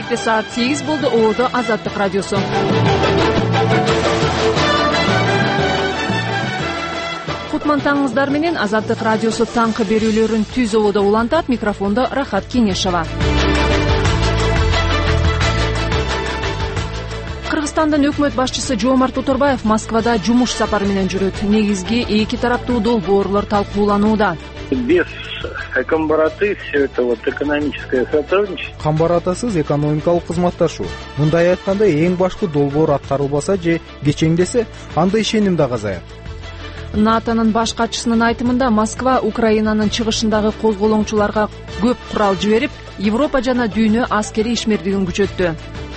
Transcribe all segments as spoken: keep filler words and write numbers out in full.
Кечте саат сегиз болду. Оодо Азаттык радиосу. Кутман таңыңыздар менен Азаттык радиосу таңкы берүүлөрүн түз ободо улантат. Микрофондо Рахат Кеңешова. Кыргызстандын өкмөт башчысы Жомарт Оторбаев Москвада жумуш сапары менен жүрөт. Негизги эки тараптуу долбоорлор талкууланууда. Без камбараты все это вот экономическое сотрудничество. Камбаратасыз экономикалык кызматташуу. Мындай айтканда эң башкы долбоор аткарылбаса же кечеңдесе, анда ишеним да азаят. НАТОнун баш катчысынын айтымында Москва Украинанын чыгышындагы козголоңчуларга көп курал жиберип, Европа жана дүйнө аскери ишмердигин күчөттү.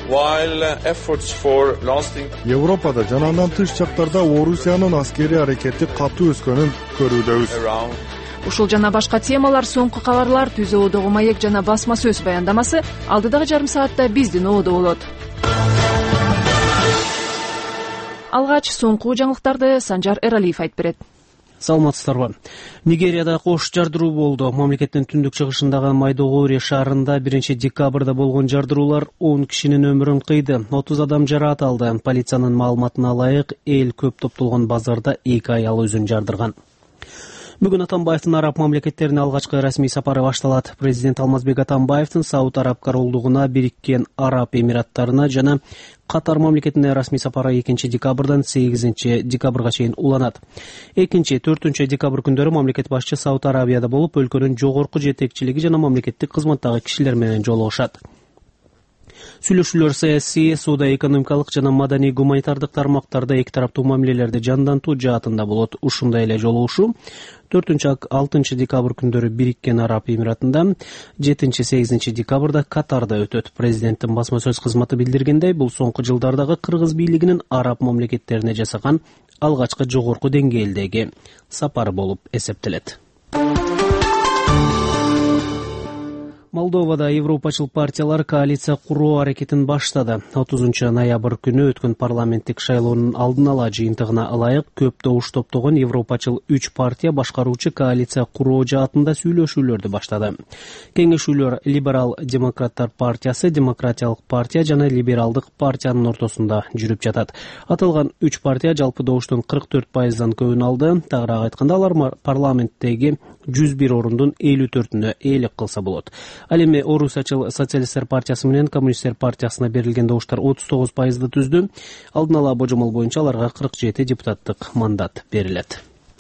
Европада жана андан тыш жактарда Орусиянын аскери аракети катуу өскөнүн көрүүдөбүз. Ушул жана башка темалар соңку кабарлар түз ободогу маек жана басма сөз баяндамасы алдыдагы жарым саатта биздин ободо болот. Алгач соңку жаңылыктарды Санжар Эралиев айтып берет. Саламатсыздарбы. Нигерияда кош жардыруу болду. Мамлекеттин түндүк чыгышындагы Майдугури шаарында биринчи декабрда болгон жардыруулар он кишинин өмүрүн кыйды. отуз адам жараат алды. Полициянын маалыматына ылайык, эл көп топтолгон базарда эки аял өзүн жардырган. Бүгүн Атамбаевдин араб мамлекеттерине алгачкы расмий сапары башталат. Президент Алмазбек Атамбаевдин Сауд Араб Королдугуна, Бириккен Араб Эмираттарына жана Катар мамлекетине расмий сапары экинчи декабрдан сегизинчи декабрга чейин уланат. экинчи төртүнчү декабрь күндөрү мамлекет башчы Сауд Арабияда болуп, өлкөнүн жогорку жетекчилиги жана мамлекеттик кызматтагы кишилер менен жолугушат. Сүйлөшүүлөр саясий, соода экономикалык жана маданий гуманитардык тармактарда эки тараптуу мамилелерди жандантуу жаатында болот. Ушундай эле жолугушуу төртүнчү алтынчы декабрь күндөрү Бириккен Араб Эмиратында, жетинчи сегизинчи декабрда Катарда өтөт. Президенттин басма сөз кызматы билдиргендей, бул соңку жылдардагы кыргыз бийлигинин араб мамлекеттерине жасаган алгачкы жогорку деңгээлдеги сапары болуп эсептелет. Молдовада европачыл партиялар коалиция куруу аракетин баштады. отузунчу ноябрь күнү өткөн парламенттик шайлоонун алдын ала жыйынтыгына ылайык көп добуш топтогон европачыл үч партия башкаруучу коалиция куруу жаатында сүйлөшүүлөрдү баштады. Кеңешүүлөр Либерал демократтар партиясы, Демократиялык партия жана Либералдык партиянын ортосунда жүрүп жатат. Аталган үч партия жалпы добуштун кырк төрт пайыздан көбүн алды. Тагыраак айтканда, алар парламенттеги жүз бир орундун элүү төртүнө ээлик кылса болот. Ал эми Орусиячыл социалисттер партиясы менен Коммунисттер партиясына берилген добуштар отуз тогуз пайызды түздү. Алдын ала божомол боюнча аларга кырк жети депутаттык мандат берилет.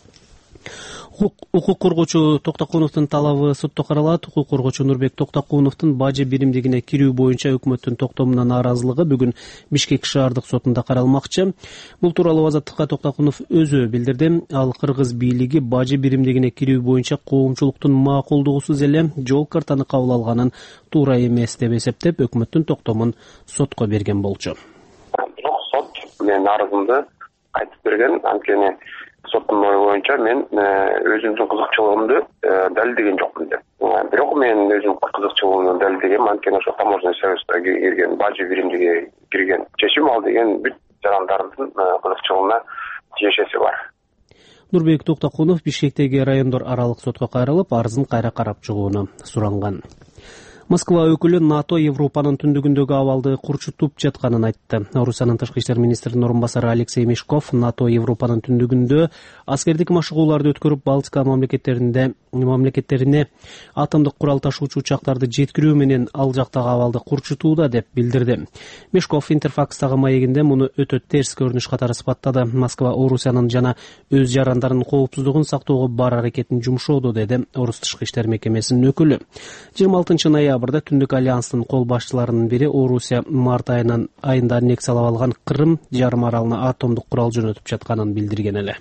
Укук коргоочу Токтокуновдун талабы сотто каралат. Укук коргоочу Нурбек Токтокуновдун бажы биримдигине кирүү боюнча өкмөттүн токтомуна нааразылыгы бүгүн Бишкек шаардык сотунда каралмакчы. Бул тууралуу Азаттыкка Токтокунов өзү билдирди. Ал кыргыз бийлиги бажы биримдигине кирүү боюнча коомчулуктун макулдугусуз эле жол картаны кабыл алганын туура эмес деп эсептеп, өкмөттүн токтомун сотко берген болчу. Бирок сот менин арызымды кайтып берген. Анткени соттун ою боюнча мен өзүмдүн кызыкчылыгымды далилдеген жокмун деп. Бирок мен өзүмдүн кызыкчылыгымды далилдегем. Анткени ошо таможенный союзга кирген, бажы биримдиге кирген чечим ал деген бүт жарандардын кызыкчылыгына тиешеси бар. Нурбек Токтокунов Бишкектеги райондор аралык сотко кайрылып, арызын кайра карап чыгууну суранган. Москва өкүлү НАТО Европанын түндүгүндөгү абалды курчутуп жатканын айтты. Орусиянын тышкы иштер министринин орун басары Алексей Мешков НАТО Европанын түндүгүндө аскердик машыгууларды өткөрүп, Балтика мамлекеттеринде мамлекеттерине атомдук курал ташуучу учактарды жеткирүү менен ал жактагы абалды курчутууда деп билдирди. Мешков Интерфакстагы маегинде муну өтө терс көрүнүш катары сыпаттады. Москва Орусиянын жана өз жарандарынын коопсуздугун сактоого бар аракетин жумшоодо, деди Орус тышкы иштер мекемесинин өкүлү. жыйырма алтынчы ноябрда Түндүк альянстын кол башчыларынын бири Орусия март айынан айында аннексиялап алган Кырым жарым аралына атомдук курал жөнөтүп жатканын билдирген эле.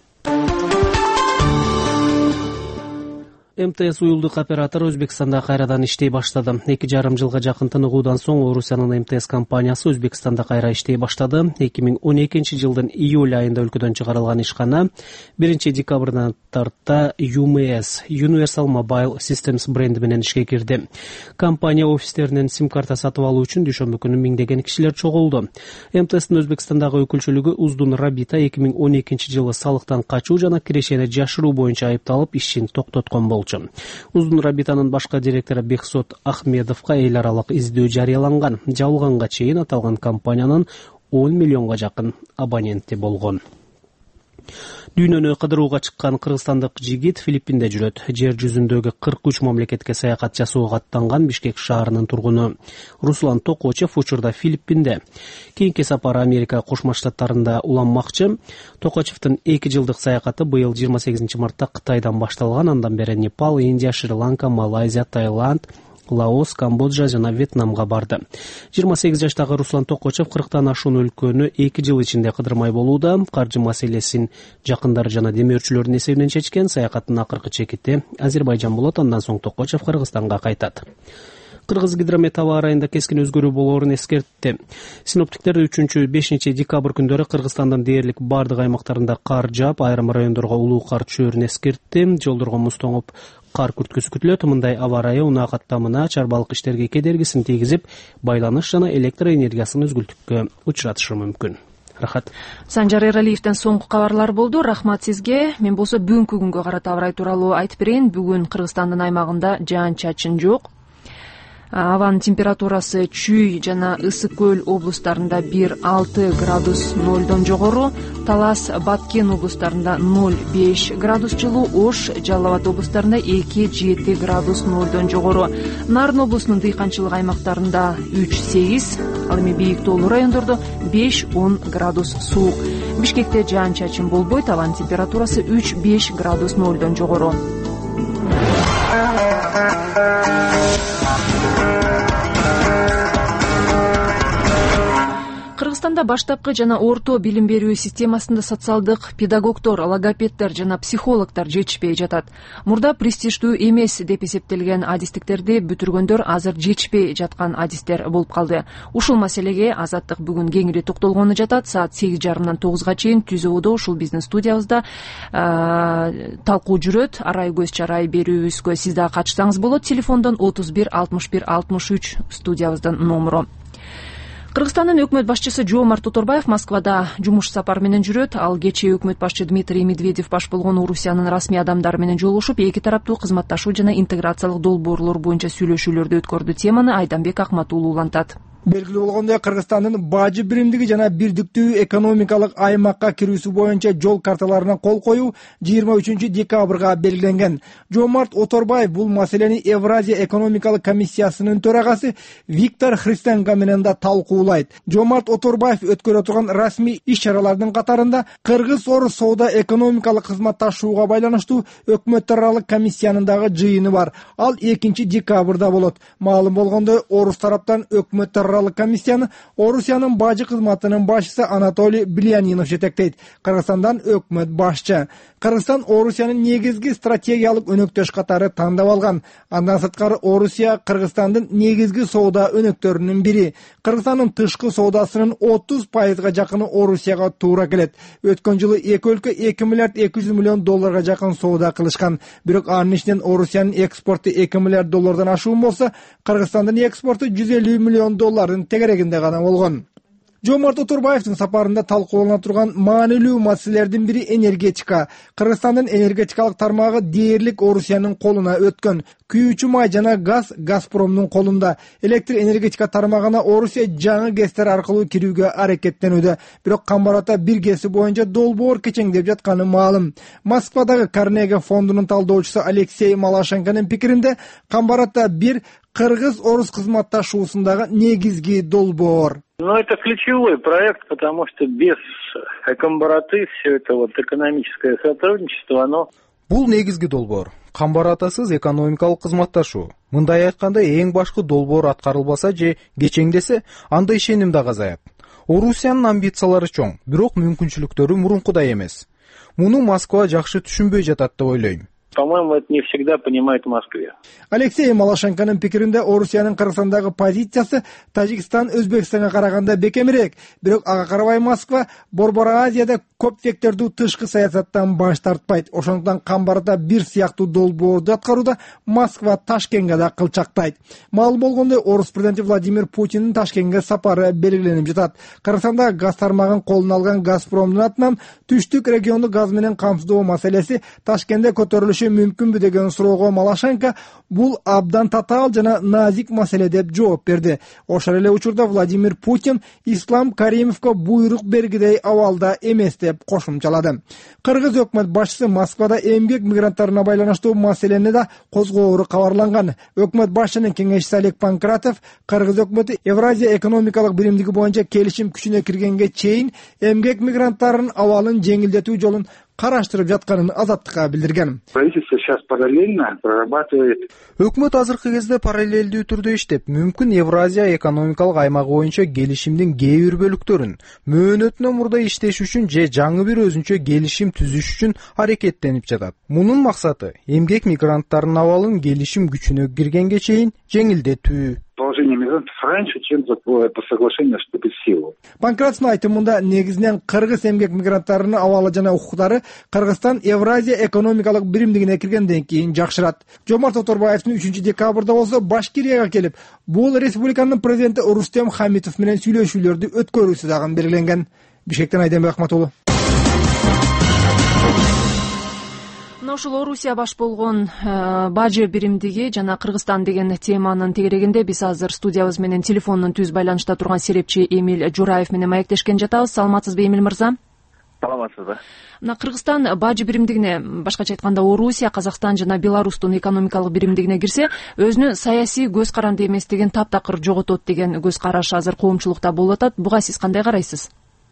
эм тэ эс уюлдук оператор Өзбекстанда кайрадан иштей баштады. эки жарым жылга жакын тыныгуудан соң Орусиянын эм тэ эс компаниясы Өзбекстанда кайра иштей баштады. эки миң он экинчи жылдын июль айында өлкөдөн чыгарылган ишкана биринчи декабрдан тарта ю эм эс Universal Mobile Systems бренди менен ишке кирди. Компания офистеринен сим-карта сатып алуу үчүн дүйшөмбү күнү миңдеген кишилер чогулду. эм тэ эстин Өзбекстандагы өкүлчүлүгү Уздун Рабита эки миң он экинчи жылы салыктан качуу жана кирешени жашыруу боюнча айыпталып, ишин токтоткон болчу. болчу. Узун орбитанын башкы директору Бексот Ахмедовго эл аралык издөө жарыяланган. Жабылганга чейин аталган компаниянын он миллионго жакын абоненти болгон. Дүйнөнү кыдырууга чыккан кыргызстандык жигит Филиппинде жүрөт. Жер жүзүндөгү кырк үч мамлекетке саякат жасоого аттанган Бишкек шаарынын тургуну Руслан Токочев учурда Филиппинде. Кийинки сапары Америка Кошмо Штаттарында уланмакчы. Токочевдин эки жылдык саякаты быйыл жыйырма сегизинчи мартта Кытайдан башталган. Андан бери Непал, Индия, Шри-Ланка, Малайзия, Таиланд, Лаос, Камбоджа жана Вьетнамга барды. жыйырма сегиз жаштагы Руслан Токочев кырктан ашуун өлкөнү эки жыл ичинде кыдырмай болууда. Каржы маселесин жакындары жана демөөрчүлөрдүн эсебинен чечкен. Саякаттын акыркы чекити Азербайжан болот. Андан соң Токочев Кыргызстанга кайтат. Кыргыз гидромет аба ырайында кескин өзгөрүү болоорун эскертти. Синоптиктер үчүнчү бешинчи декабрь күндөрү Кыргызстандын дээрлик бардык аймактарында кар жаап, айрым райондорго улуу кар чөөрүн эскертти. Жолдорго муз тоңуп, кар күрткүсү күтүлөт. Мындай аба ырайы унаа каттамына, чарбалык иштерге кедергисин тийгизип, байланыш жана электр энергиясын үзгүлтүккө учуратышы мүмкүн. Рахат. Санжар Эралиевден соңку кабарлар болду. Рахмат сизге. Мен болсо бүгүнкү күнгө карата аба ырай тууралуу айтып берейин. Бүгүн Кыргызстандын аймагында жаан-чачын жок. Абанын температурасы Чүй жана Ысык көл облустарында бир алты градус нолдон жогору, Талас, Баткен облустарында ноль беш градус жылуу, Ош, Жалал Абад облустарында эки жети градус нолдон жогору. Нарын облусунун дыйканчылык аймактарында үч сегиз, ал эми бийик тоолуу райондордо беш он градус суук. Бишкекте жаан-чачын болбойт, абанын температурасы үч беш градус нолдон жогору. Кыргызстанда баштапкы жана орто билим берүү системасында социалдык педагогдор, логопеддер жана психологдор жетишпей жатат. Мурда престиждүү эмес деп эсептелген адистиктерди бүтүргөндөр азыр жетишпей жаткан адистер болуп калды. Ушул маселеге Азаттык бүгүн кеңири токтолгону жатат. Саат сегиз жарымдан тогузга чейин Түзөөдө ушул биздин студиябызда талкуу жүрөт. Арай көз чарай берүүбүзгө сиз да катышсаңыз болот. Телефондон отуз бир алтымыш бир алтымыш үч студиябыздын номеру. Кыргызстандын өкмөт башчысы Жомарт Оторбаев Москвада жумуш сапары менен жүрөт. Ал кечээ өкмөт башчы Дмитрий Медведев баш болгон Орусиянын расмий адамдары менен жолугушуп, эки тараптуу кызматташуу жана интеграциялык долбоорлор боюнча сүйлөшүүлөрдү өткөрдү. Теманы Айданбек Акматуулу улантат. Белгилүү болгондой, Кыргызстандын бажы биримдиги жана бирдиктүү экономикалык аймакка кирүүсү боюнча жол карталарына кол коюу жыйырма үчүнчү декабрга белгиленген. Жомарт Оторбаев бул маселени Евразия экономикалык комиссиясынын төрагасы Виктор Христенко менен да талкуулайт. Жомарт Оторбаев өткөрө турган расмий иш-чаралардын катарында Кыргыз-Орус соода экономикалык кызматташууга байланыштуу өкмөттөр аралык комиссиянын дагы жыйыны бар. Ал экинчи декабрда болот. Маалым болгондой, Орус тараптан өкмөттөр комиссияны Орусиянын бажы кызматынын башчысы Анатолий Блянинов жетектейт. Кыргызстандан өкмөт башчы. Кыргызстан Орусиянын негизги стратегиялык өнөктөш катары тандап алган. Андан сырткары Орусия Кыргызстандын негизги соода өнөктөрүнүн бири. Кыргызстандын тышкы соодасынын отуз пайызга жакыны Орусияга туура келет. Өткөн жылы эки өлкө эки миллиард эки жүз миллион долларга жакын соода кылышкан. Бирок анын ичинен Орусиянын экспорту эки миллиард доллардан ашуун болсо, Кыргызстандын экспорту жүз элүү миллион доллардын тегерегинде гана болгон. Жомарт Оторбаевдин сапарында талкуулана турган маанилүү маселелердин бири энергетика. Кыргызстандын энергетикалык тармагы дээрлик Орусиянын колуна өткөн. Күйүүчү май жана газ Газпромдун колунда. Электр энергетика тармагына Орусия жаңы гэстер аркылуу кирүүгө аракеттенүүдө. Бирок Камбарата бир гэси боюнча долбоор кечеңдеп жатканы маалым. Москвадагы Карнеги фондунун талдоочусу Алексей Малашенконун пикиринде, Камбарата бир Кыргыз-Орус кызматташуусундагы негизги долбоор. Ну, это ключевой проект, потому что без Камбараты все это вот экономическое сотрудничество, оно... Бул негизги долбоор. Камбаратасыз экономикалык кызматташуу. Мындай айтканда, эң башкы долбоор аткарылбаса же кечеңдесе, анда ишеним да азаят. Орусиянын амбициялары чоң, бирок мүмкүнчүлүктөрү мурункудай эмес. Муну Москва жакшы түшүнбөй жатат деп ойлойм. По-моему, это не всегда понимают в Москве. Алексей Малашенконун пикиринде, Орусиянын Кыргызстандагы позициясы Тажикстан, Өзбекстанга караганда бекемирээк. Бирок ага карабай Москва Борбор Азияда көп сектордуу тышкы саясаттан баш тартпайт. Ошондуктан Камбарата бир сыяктуу долбоорду аткарууда Москва Ташкентке да кылчактайт. Маалым болгондой, Орус президенти Владимир Путиндин Ташкентке сапары белгиленип жатат. Кыргызстанда газ тармагын колуна алган Газпромдун атынан түштүк регионду газ менен камсыздоо маселеси Ташкентте көтөрүлүшү бериши мүмкүнбү деген суроого Малашенко бул абдан татаал жана назик маселе деп жооп берди. Ошол эле учурда Владимир Путин Ислам Каримовго буйрук бергидей абалда эмес деп кошумчалады. Кыргыз өкмөт башчысы Москвада эмгек мигранттарына байланыштуу маселени да козгоору кабарланган. Өкмөт башчынын кеңешчиси Олег Панкратов Кыргыз өкмөтү Евразия экономикалык биримдиги боюнча келишим күчүнө киргенге чейин эмгек мигранттарынын абалын жеңилдетүү жолун караштырып жатканын Азаттыкка билдирген. Правительство сейчас параллельно прорабатывает. Өкмөт азыркы кезде параллелдүү түрдө иштеп, мүмкүн Евразия экономикалык аймагы боюнча келишимдин кээ бир бөлүктөрүн мөөнөтүнөн мурда иштеш үчүн же жаңы бир өзүнчө келишим түзүш үчүн аракеттенип жатат. Мунун максаты эмгек мигранттарынын абалын келишим күчүнө киргенге чейин жеңилдетүү. Положение мигрантов раньше, чем по соглашению вступит в силу. Панкратовдун айтымында негизинен кыргыз эмгек мигранттарынын абалы жана укуктары Кыргызстан Евразия экономикалык биримдигине киргенден кийин жакшырат. Жомарт Оторбаевдин үчүнчү декабрда болсо Башкирияга келип, бул республиканын президенти Рустем Хамитов менен сүйлөшүүлөрдү өткөрүүсү дагы белгиленген. Бишкектен Айденбек Ахматулу. Ошол Орусия баш болгон бажы биримдиги жана Кыргызстан деген теманын тегерегинде биз азыр студиябыз менен телефондон түз байланышта турган серепчи Эмиль Жураев менен маектешкен жатабыз. Саламатсызбы, Эмиль мырза? Саламатсызбы. Мына Кыргызстан бажы биримдигине, башкача айтканда Орусия, Казакстан жана Беларустун экономикалык биримдигине кирсе, өзүнүн саясий көз каранды эместигин таптакыр жоготот деген көз караш азыр коомчулукта болуп атат. Буга сиз кандай карайсыз?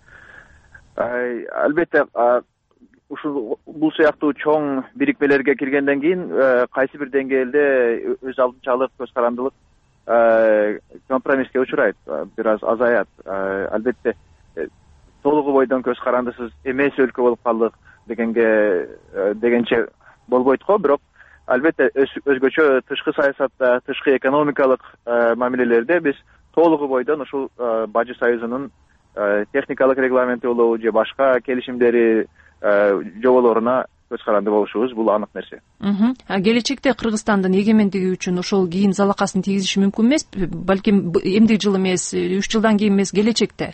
Албетте, ушул бул сыяктуу чоң бирикмелерге киргенден кийин кайсы бир деңгээлде өз алдынчалык көз карандылык компромисске учурайт, бир аз азаят. Албетте толугу бойдон көз карандысыз эмес өлкө болуп калдык дегенге дегенче болбойт го, бирок албетте өзгөчө тышкы саясатта, тышкы экономикалык мамилелерде биз толугу бойдон ушул бажы союзунун техникалык регламенти болобу же башка келишимдери жоболоруна көз каранды болушубуз бул анык нерсе. Келечекте Кыргызстандын эгемендиги үчүн ошол кийин залакасын тийгизиши мүмкүн эмес, балким эмдиги жыл эмес, үч жылдан кийин эмес, келечекте.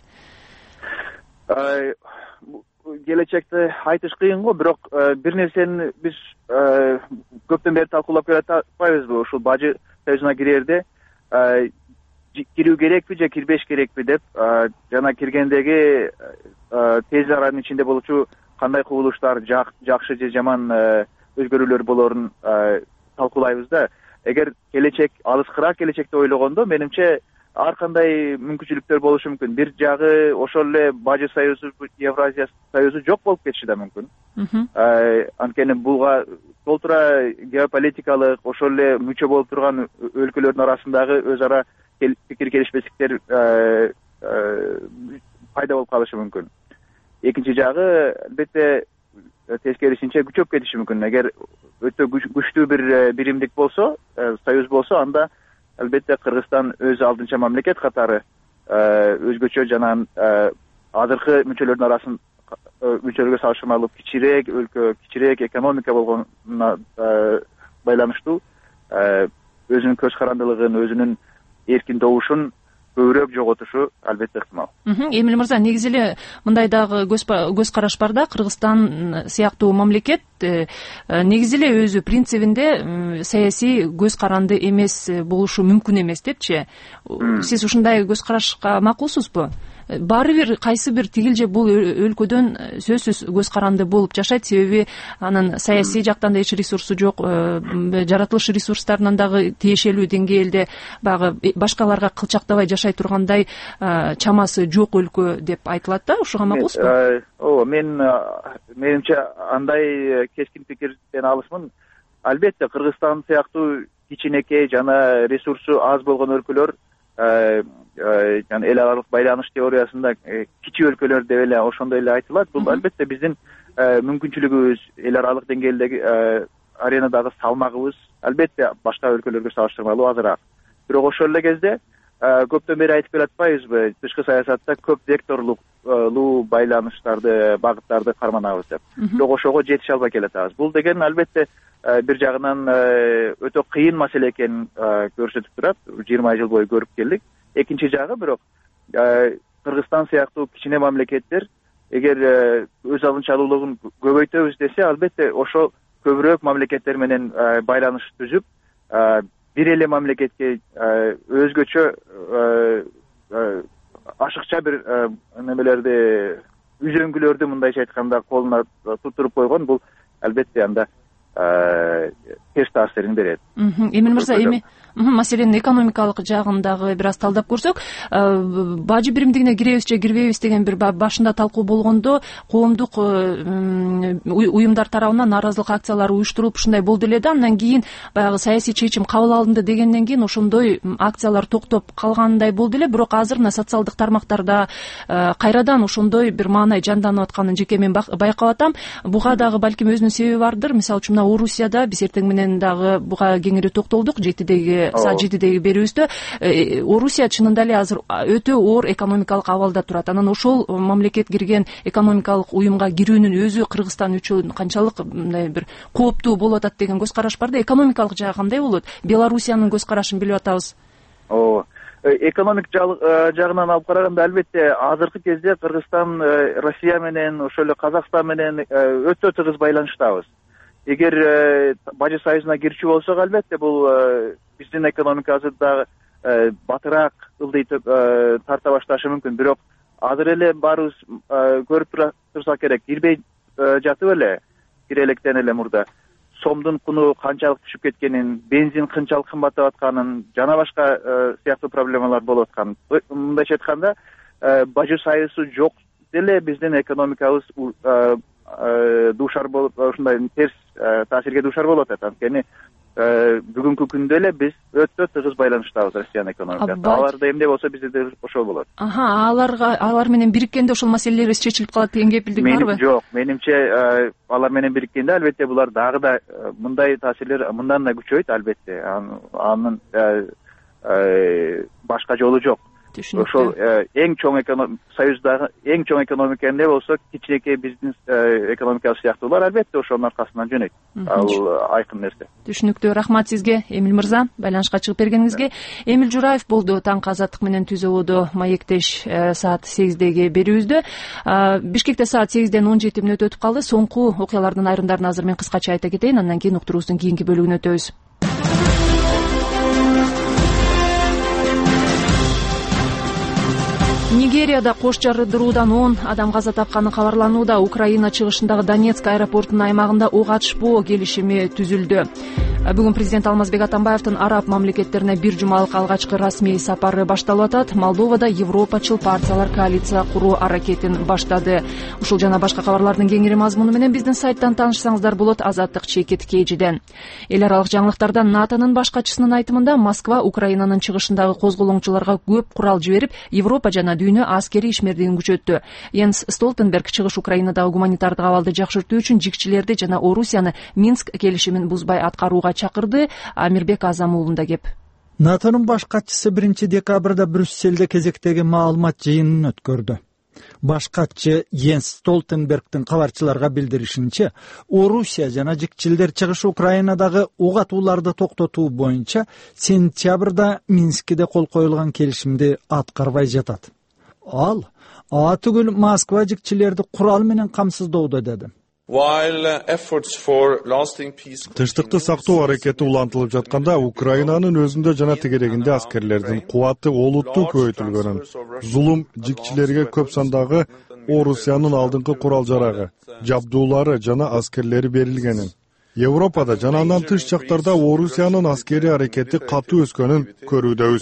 Келечекте айтыш кыйын го, бирок бир нерсени биз көптөн бери талкуулап келатпайбызбы? Ушул бажы союзуна кирерде кирүү керекпи же кирбеш керекпи деп, жана киргендеги тез аранын ичинде болчу кандай кубулуштар, жакшы же жаман өзгөрүүлөр болорун талкуулайбыз да. Эгер келечек алыскыраак келечекти ойлогондо, менимче ар кандай мүмкүнчүлүктөр болушу мүмкүн. Бир жагы ошол эле бажы союзу, Евразия союзу жок болуп кетиши да мүмкүн. Анткени буга толтура геополитикалык, ошол эле мүчө болуп турган өлкөлөрдүн арасындагы өз ара пикир келишпестиктер пайда болуп калышы мүмкүн. Экинчи жагы, албетте, тескерисинче күчөп кетиши мүмкүн. Эгер өтө күчтүү бир биримдик болсо, союз болсо, анда албетте Кыргызстан өз алдынча мамлекет катары өзгөчө жана азыркы мүчөлөрдүн арасын мүчөлөргө салыштырмалуу кичирээк өлкө, кичирээк экономика болгонуна байланыштуу өзүнүн көз карандылыгын, өзүнүн эркин добушун көбүрөөк жоготушу албетте ыктымал. Эмиль мырза, негизи эле мындай дагы көз караш бар да, Кыргызстан сыяктуу мамлекет негизи эле өзү принцибинде саясий көз каранды эмес болушу мүмкүн эмес депчи. Сиз ушундай көз карашка макулсузбу? Баары бир кайсы бир тигил же бул өлкөдөн сөзсүз көз каранды болуп жашайт, себеби анын саясий жактан да эч ресурсу жок, жаратылыш ресурстарынан дагы тиешелүү деңгээлде баягы башкаларга кылчактабай жашай тургандай чамасы жок өлкө деп айтылат да, ушуга макулсузбу? Ооба, мен менимче андай кескин пикирден алысмын. Албетте Кыргызстан сыяктуу кичинекей жана ресурсу аз болгон өлкөлөр жана эл аралык байланыш теориясында кичи өлкөлөр деп эле ошондой эле айтылат. Бул албетте биздин мүмкүнчүлүгүбүз, эл аралык деңгээлдеги аренадагы салмагыбыз албетте башка өлкөлөргө салыштырмалуу азыраак. Бирок ошол эле кезде көптөн бери айтып келатпайбызбы, тышкы саясатта көп векторлуу байланыштарды, багыттарды карманабыз деп. Бирок ошого жетише албай келатабыз. Бул деген албетте бир жагынан өтө кыйын маселе экенин көрсөтүп турат. жыйырма жыл бою көрүп келдик. Экинчи жагы, бирок Кыргызстан сыяктуу кичине мамлекеттер эгер өз алынчалуулугун көбөйтөбүз десе, албетте ошо көбүрөөк мамлекеттер менен байланыш түзүп, бир эле мамлекетке өзгөчө ашыкча бир немелерди, үзөңгүлөрдү мындайча айтканда колуна тутуруп койгон, бул албетте анда терс таасирин берет. Эмил мырза, эми маселенин экономикалык жагын дагы бир аз талдап көрсөк, бажы биримдигине киребиз же кирбейбиз деген бир башында талкуу болгондо коомдук уюмдар тарабынан нааразылык акциялары уюштурулуп ушундай болду эле да, андан кийин баягы саясий чечим кабыл алынды дегенден кийин ошондой акциялар токтоп калгандай болду эле. Бирок азыр мына социалдык тармактарда кайрадан ошондой бир маанай жанданып атканын жеке мен байкап атам. Буга дагы балким өзүнүн себеби бардыр. Мисалы үчүн мына Орусияда биз эртең менен дагы буга кеңири токтолдук жетидеги саат жетидеги берүүбүздө. Орусия чынында эле азыр өтө оор экономикалык абалда турат. Анан ошол мамлекет кирген экономикалык уюмга кирүүнүн өзү Кыргызстан үчүн канчалык мындай бир кооптуу болуп атат деген көз караш бар да. Экономикалык жагы кандай болот? Белоруссиянын көз карашын билип атабыз. Ооба. Экономик жагынан алып караганда албетте азыркы кезде Кыргызстан Россия менен, ошол эле Казакстан менен өтө тыгыз байланыштабыз. Эгер Бажы союзуна кирчү болсок, албетте бул биздин экономикабызды дагы батыраак ылдый тарта башташы мүмкүн. Бирок азыр эле баарыбыз көрүп турсак керек, кирбей жатып эле, кире электен эле мурда сомдун куну канчалык түшүп кеткенин, бензин канчалык кымбаттап атканын, жана башка сыяктуу проблемалар болуп атканын. Мындайча айтканда, Бажы союзу жок деле биздин экономикабыз дуушар болуп, ушундай терс таасирге дуушар болуп атат. Анткени бүгүнкү күндө эле биз өтө тыгыз байланыштабыз Россиянын экономикасы. Алар да эмне болсо бизде да ошол болот. Аха, аларга алар менен бириккенде ошол маселелерибиз чечилип калат деген кепилдик барбы? Жок, менимче алар менен бириккенде албетте булар дагы да мындай таасирлер мындан да күчөйт албетте. Анын башка жолу жок. Ошол эң чоң союздагы эң чоң экономика эмне болсо, кичинекей биздин экономикабыз сыяктуулар албетте ошонун аркасынан жөнөйт. Ал айкын нерсе. Түшүнүктүү. Рахмат сизге, Эмил мырза, байланышка чыгып бергениңизге. Эмил Жураев болду таңкы Азаттык менен Түз ободо маектеш саат сегиздеги берүүбүздө. Бишкекте саат сегизден он жети мүнөт өтүп калды. Соңку окуялардын айрымдарын азыр мен кыскача айта кетейин, андан кийин уктуруубуздун кийинки бөлүгүнө өтөбүз. Нигерияда кош жарыдыруудан он адам каза тапканы кабарланууда. Украина чыгышындагы Донецк аэропортунун аймагында ок атышпоо келишими түзүлдү. Бүгүн президент Алмазбек Атамбаевдин араб мамлекеттерине бир жумалык алгачкы расмий сапары башталып атат. Молдовада европачыл партиялар коалиция куруу аракетин баштады. Ушул жана башка кабарлардын кеңири мазмуну менен биздин сайттан таанышсаңыздар болот. Азаттык чекит кейжиден. Эл аралык жаңылыктардан НАТОнун башкачысынын айтымында Москва Украинанын чыгышындагы козголоңчуларга көп курал жиберип, Европа жана дүйнө аскери ишмердигин күчөттү. Йенс Столтенберг чыгыш Украинадагы гуманитардык абалды жакшыртуу үчүн жикчилерди жана Орусияны Минск келишимин бузбай аткарууга чакырды. Амирбек Азам уулунда кеп. НАТОнун баш катчысы биринчи декабрда Брюсселде кезектеги маалымат жыйынын өткөрдү. Баш катчы Йенс Столтенбергдин кабарчыларга билдиришинче, Орусия жана жикчилдер чыгыш Украинадагы ок атууларды токтотуу боюнча сентябрда Минскиде кол коюлган келишимди аткарбай жатат. Ал а түгүл Москва жикчилерди курал менен камсыздоодо деди. Тынчтыкты сактоо аракети улантылып жатканда, Украинанын өзүндө жана тегерегинде аскерлердин кубаты олуттуу көбөйтүлгөнүн, зулум жикчилерге көп сандагы Орусиянын алдыңкы курал жарагы, жабдуулары жана аскерлери берилгенин, Европада жана андан тыш жактарда Орусиянын аскери аракети катуу өскөнүн көрүүдөбүз.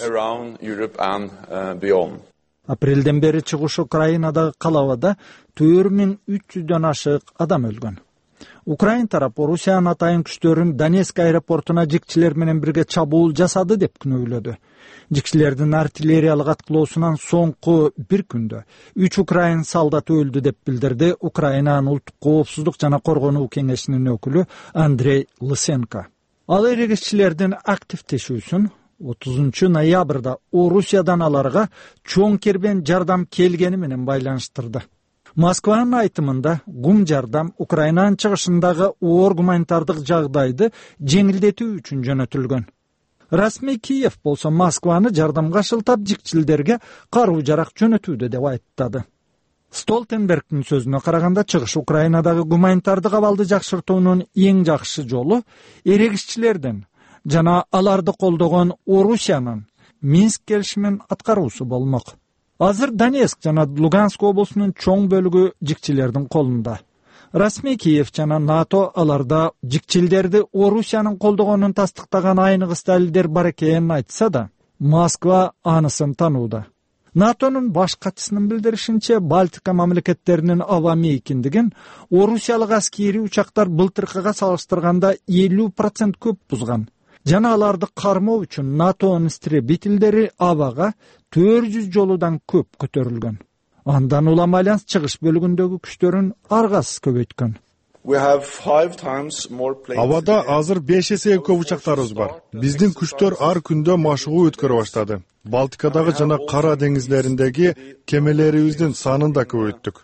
Апрелден бери чыгыш Украинадагы калабада төрт миң үч жүздөн ашык адам өлгөн. Украин тарап Орусиянын атайын күчтөрүн Донецк аэропортуна жикчилер менен бирге чабуул жасады деп күнөөлөдү. Жикчилердин артиллериялык аткылоосунан соңку бир күндө үч украин солдаты өлдү деп билдирди Украинанын улуттук коопсуздук жана коргонуу кеңешинин өкүлү Андрей Лысенко. Ал эрегиччилердин активдешүүсүн отузунчу ноябрда Орусиядан аларга чоң кербен жардам келгени менен байланыштырды. Москванын айтымында гум жардам Украинанын чыгышындагы оор гуманитардык жагдайды жеңилдетүү үчүн жөнөтүлгөн. Расмий Киев болсо Москваны жардамга шылтап жикчилдерге каруу жарак жөнөтүүдө деп айттады. Столтенбергдин сөзүнө караганда чыгыш Украинадагы гуманитардык абалды жакшыртуунун эң жакшы жолу эрегишчилердин жана аларды колдогон Орусиянын Минск келишимин аткаруусу болмок. Азыр Донецк жана Луганск облусунун чоң бөлүгү жикчилердин колунда. Расмий Киев жана НАТО аларда жикчилдерди Орусиянын колдогонун тастыктаган айныгыс далилдер бар экенин айтса да, Москва анысын танууда. НАТОнун баш катчысынын билдиришинче, Балтика мамлекеттеринин аба мейкиндигин орусиялык аскери учактар былтыркыга салыштырганда элүү процент көп бузган. Жана аларды кармоо үчүн НАТОнун истребительдери абага төрт жүз жолудан көп көтөрүлгөн. Андан улам альянс чыгыш бөлүгүндөгү күчтөрүн аргасыз көбөйткөн. Абада азыр беш эсе көп учактарыбыз бар. Биздин күчтөр ар күндө машыгуу өткөрө баштады. Балтикадагы жана Кара деңизлериндеги кемелерибиздин санын да көбөйттүк.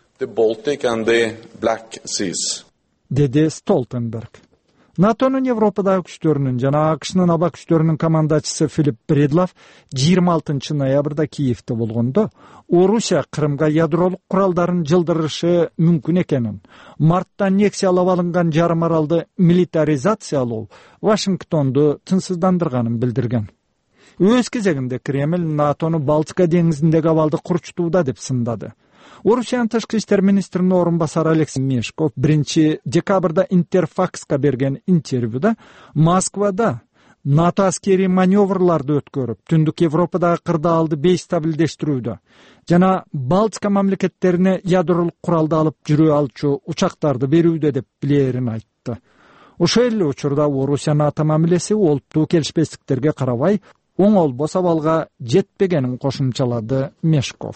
Деди Столтенберг. НАТОнун Европадагы күчтөрүнүн жана АКШнын аба күчтөрүнүн командачысы Филипп Бредлов жыйырма алтынчы ноябрда Киевде болгондо Орусия Крымга ядролук куралдарын жылдырышы мүмкүн экенин, мартта аннексиялап алынган жарым аралды милитаризациялоо Вашингтонду тынчсыздандырганын билдирген. Өз кезегинде Кремль НАТОну Балтика деңизиндеги абалды курчтууда деп сындады. Орусиянын тышкы иштер министринин орун басары Алексей Мешков биринчи декабрда Интерфакска берген интервьюда Москвада НАТО аскери маневрларды өткөрүп, Түндүк Европадагы кырдаалды бейстабилдештирүүдө жана Балтика мамлекеттерине ядролук куралды алып жүрө алчу учактарды берүүдө деп билерин айтты. Ошол эле учурда Орусия НАТО мамилеси олуттуу келишпестиктерге карабай оңол босабалга жетпегенин кошумчалады Мешков.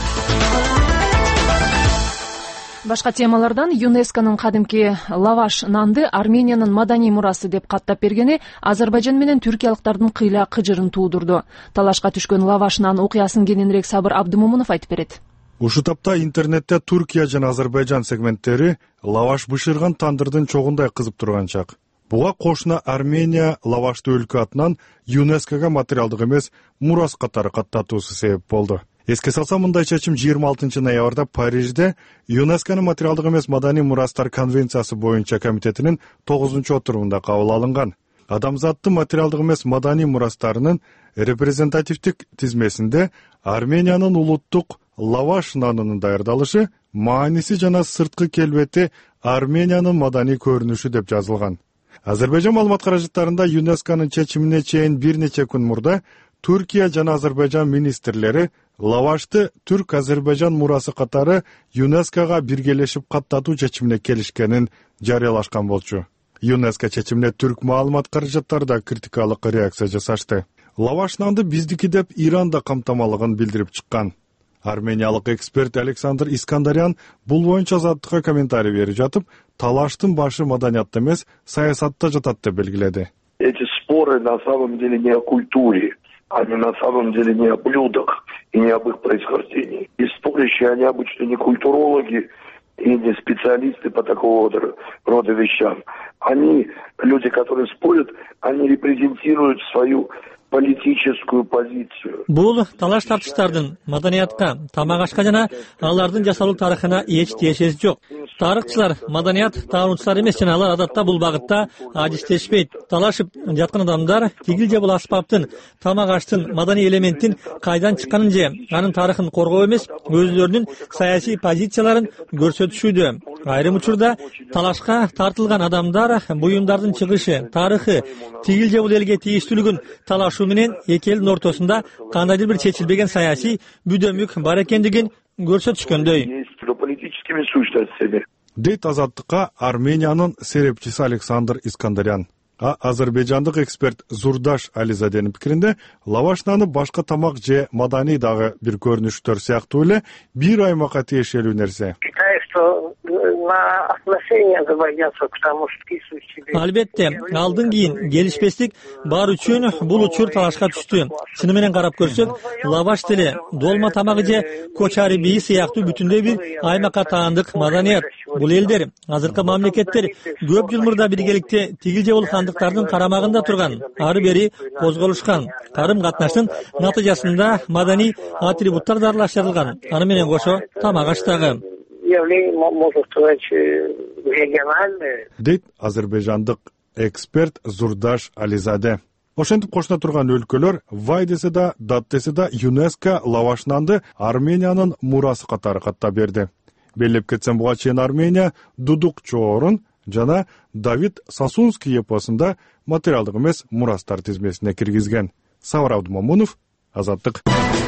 Башка темалардан ЮНЕСКОнун кадимки лаваш нанды Армениянын маданий мурасы деп каттап бергени Азербайжан менен түркиялыктардын кыйла кыжырын туудурду. Талашка түшкөн лаваш нан окуясын кененирээк Сабыр Абдымомунов айтып берет. Ушул тапта интернетте Түркия жана Азербайжан сегменттери лаваш бышырган тандырдын чогундай кызып турган чак. Буга кошуна Армения лавашты өлкө атынан ЮНЕСКОга материалдык эмес мурас катары каттатуусу себеп болду. Эске салсам, мындай чечим жыйырма алтынчы ноябрда Парижде ЮНЕСКонун материалдык эмес маданий мурастар конвенциясы боюнча комитетинин тогузунчу отурумунда кабыл алынган. Адамзаттын материалдык эмес маданий мурастарынын репрезентативдик тизмесинде Армениянын улуттук лаваш нанынын даярдалышы, мааниси жана сырткы келбети Армениянын маданий көрүнүшү деп жазылган. Азербайжан маалымат каражаттарында ЮНЕСКонун чечимине чейин бир нече күн мурда Түркия жана Азербайжан министрлери лавашты Түрк-Азербайжан мурасы катары ЮНЕСКога биргелешип каттатуу чечимине келишкенин жарыялашкан болчу. ЮНЕСКо чечимине түрк маалымат каражаттары да критикалык реакция жасашты. Лаваш нанды биздики деп Иран да камтамалыгын билдирип чыккан. Армениялык эксперт Александр Искандарян бул боюнча Азаттыкка комментарий берип жатып, талаштын башы маданиятта эмес, саясатта жатат деп белгиледи. Эти споры на самом деле не о культуре, они на самом деле не о блюдах и не об их происхождении. И спорящие они обычно не культурологи и не специалисты по такого рода вещам. Они, люди, которые спорят, они репрезентируют свою политическую позицию. Бул талаш тартыштардын маданиятка, тамак ашка жана алардын жасалуу тарыхына эч тиешеси жок. Тарыхчылар, маданият таануучулар эмес жана алар адатта бул багытта адистешпейт. Талашып жаткан адамдар тигил же бул аспаптын, тамак аштын, маданий элементтин кайдан чыкканын же анын тарыхын коргоо эмес, өзлөрүнүн саясий позицияларын көрсөтүшүүдө. Айрым учурда талашка тартылган адамдар буюмдардын чыгышы, тарыхы, тигил же бул элге тийиштүүлүгүн талашуу менен эки элдин ортосунда кандайдыр бир чечилбеген саясий бүдөмүк бар экендигин көрсөтүшкөндөй. Дейт Азаттыкка Армениянын серепчиси Александр Искандарян. А азербайжандык эксперт Зурдаш Ализаденин пикиринде, лаваш наны башка тамак же маданий дагы бир көрүнүштөр сыяктуу эле бир аймакка тиешелүү нерсе. Албетте, алдын кийин келишпестик бар үчүн бул учур талашка түштү. Чыны менен карап көрсөк, лаваш тили, долма тамагы же кочари бии сыяктуу бүтүндөй бир аймакка таандык маданият. бул элдер, азыркы мамлекеттер көп жыл мурда биргеликте тигил же бул хандыктардын карамагында турган, ары бери козголушкан. Карым катнаштын натыйжасында маданий атрибуттар дарылаштырылган. Аны менен кошо тамак аш дагы. Дейт азербайжандык эксперт Зурдаш Ализаде. Ошентип кошуна турган өлкөлөр вай десе да, дат десе да ЮНЕСКО лавашнанды Армениянын мурасы катары каттап берди. Белеп кетсем буга чейин Армения Дудук Чоорун жана Давид Сасунский эпосунда материалдык эмес мурастар тизмесине киргизген. Савар Абдумамунов, Азаттык.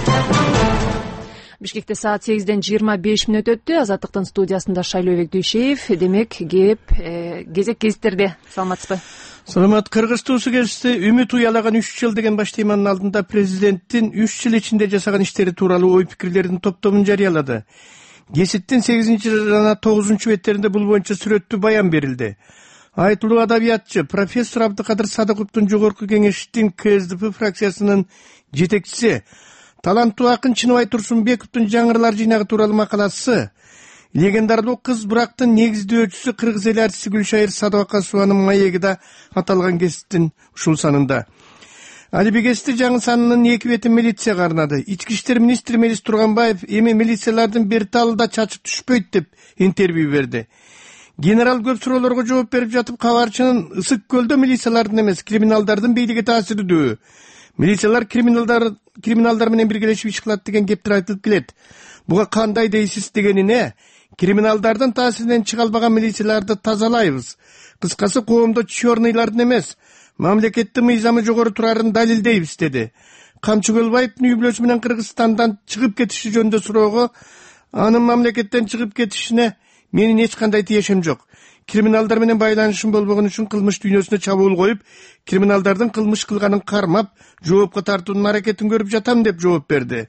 Бишкекте саат сегизден жыйырма беш мүнөт өттү. Азаттыктын студиясында Шайлообек Дүйшеев. Демек, кеп кезек кезектерде. Саламатсызбы? Саламат. Кыргыз туусу келишти үмүт уялаган үч жыл деген баш теманын алдында президенттин үч жыл ичинде жасаган иштери тууралуу ой пикирлердин топтомун жарыялады. Геситтин сегизинчи жана тогузунчу беттеринде бул боюнча сүрөттүү баян берилди. Айтылуу адабиятчы профессор Абдыкадыр Садыковдун жогорку кеңештин КСДП фракциясынын жетекчиси, таланттуу акын Чыныбай Турсунбековдун жаңырлар жыйнагы тууралуу макаласы, легендарлуу кыз бурактын негиздөөчүсү кыргыз эли артисти Гүлшайыр Садыкасованын маеги да аталган кесиптин ушул санында. Алиби кесипти жаңы санынын эки бетин милицияга арнады. Ички иштер министри Мелис Турганбаев эми милициялардын бир талы да чачып түшпөйт деп интервью берди. Генерал көп суроолорго жооп берип жатып кабарчынын Ысык көлдө милициялардын эмес, криминалдардын бийлиги таасирдүү. Милициялар криминалдар криминалдар менен биргелешип иш кылат деген кептер айтылып келет. Буга кандай дейсиз дегенине, криминалдардын таасиринен чыга албаган милицияларды тазалайбыз. Кыскасы коомдо чёрныйлардын эмес, мамлекеттин мыйзамы жогору турарын далилдейбиз деди. Камчы Көлбаевдин үй бүлөсү менен Кыргызстандан чыгып кетиши жөнүндө суроого, анын мамлекеттен чыгып кетишине менин эч кандай тиешем жок. Криминалдар менен байланышым болбогон үчүн кылмыш дүйнөсүнө чабуул коюп, криминалдардын кылмыш кылганын кармап, жоопко тартуунун аракетин көрүп жатам деп жооп берди.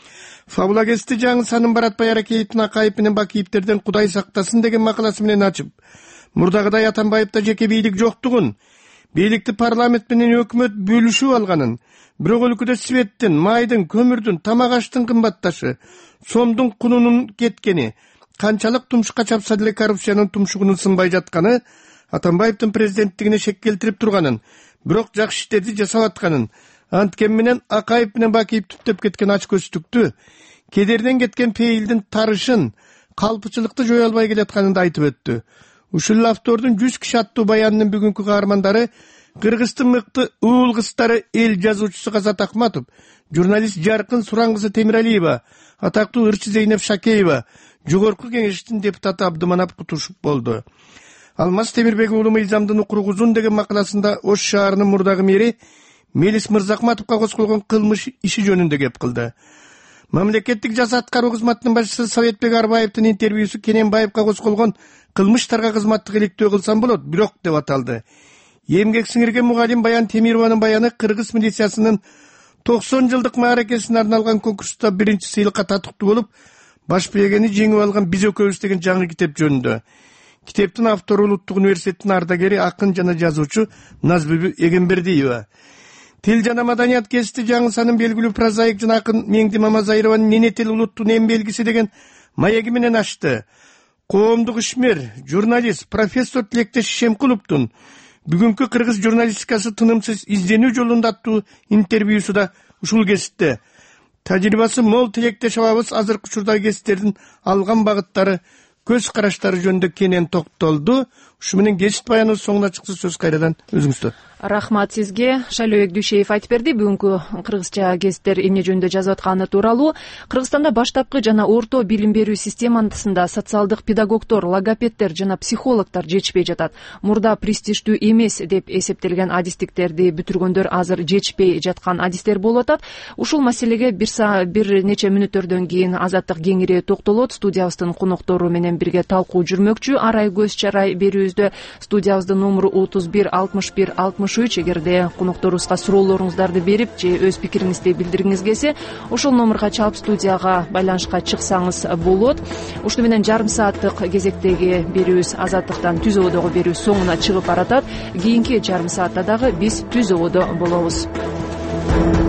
Фабула кести жаңы санын Баратбай Аракеевдин Акаев менен Бакиевтерден Кудай сактасын деген макаласы менен ачып, мурдагыдай Атамбаевда жеке бийлик жоктугун, бийликти парламент менен өкмөт бөлүшүп алганын, бирок өлкөдө светтин, майдын, көмүрдүн, тамак аштын кымбатташы, сомдун кунунун кеткени, канчалык тумшукка чапса деле коррупциянын тумшугунун сынбай жатканы, Атамбаевдин президенттигине шек келтирип турганын, бирок жакшы иштерди жасап атканын, анткени менен Акаев менен Бакиев түптөп кеткен ач көздүктү, кедерден кеткен пейилдин тарышын, калпычылыкты жоя албай келатканын да айтып өттү. Ушул автордун жүз киши аттуу баянынын бүгүнкү каармандары Кыргыздын мыкты уул кыздары эл жазуучусу Казат Акматов, журналист Жаркын Суран кызы Темиралиева, атактуу ырчы Зейнеп Шакеева, жогорку кеңештин депутаты Абдыманап Кутушуп болду. Алмаз Темирбек уулу мыйзамдын укугузун деген макаласында Ош шаарынын мурдагы мэри Мелис Мырзахматовго козголгон кылмыш иши жөнүндө кеп кылды. Мамлекеттик жаза аткаруу кызматынын башчысы Советбек Арбаевдин интервьюсу Кененбаевга козголгон кылмыштарга кызматтык иликтөө кылсам болот, бирок деп аталды. Эмгек сиңирген мугалим Баян Темированын баяны кыргыз милициясынын токсон жылдык мааракесине арналган конкурста биринчи сыйлыкка татыктуу болуп, баш биегени жеңип алган биз экөөбүз деген жаңы китеп жөнүндө. Китептин автору Улуттук университеттин ардагери, акын жана жазуучу Назбүбү Эгембердиева. Тил жана маданият кесипти жаңы санын белгилүү прозаик жана акын Меңди Мамазайрованын «Нене тил улуттун эң белгиси» деген маеги менен ачты. Коомдук ишмер, журналист, профессор Тилектеш Шемкуловдун бүгүнкү кыргыз журналистикасы тынымсыз изденүү жолунда аттуу интервьюсу да ушул кесипте. Тажрыйбасы мол Тилектеш абабыз азыркы учурдагы кесиптердин алган багыттары, көз караштары жөнүндө кенен токтолду. Ушу менен кесип баяныбыз соңуна чыкты. Сөз кайрадан өзүңүздө. Рахмат сизге. Шайлообек Дүйшеев айтып берди. Бүгүнкү кыргызча кесиптер эмне жөнүндө жазып атканы тууралуу. Кыргызстанда баштапкы жана орто билим берүү системасында социалдык педагогдор, логопеддер жана психологдор жетишпей жатат. Мурда престиждүү эмес деп эсептелген адистиктерди бүтүргөндөр азыр жетишпей жаткан адистер болуп атат. Ушул маселеге бир бир нече мүнөттөрдөн кийин Азаттык кеңири токтолот. Студиябыздын коноктору менен бирге талкуу жүрмөкчү. Арай көз чарай берүүбүздө студиябыздын номуру отуз бир алтымыш бир алтымыш үч. Эгерде конокторубузга суроолоруңуздарды берип же өз пикириңизди билдиргиңиз келсе, ошол номурга чалып студияга байланышка чыксаңыз болот. Ушуну менен жарым сааттык кезектеги берүүбүз Азаттыктан түз абодого берүү соңуна чыгып баратат. Кийинки жарым саатта дагы биз түз абодо болобуз.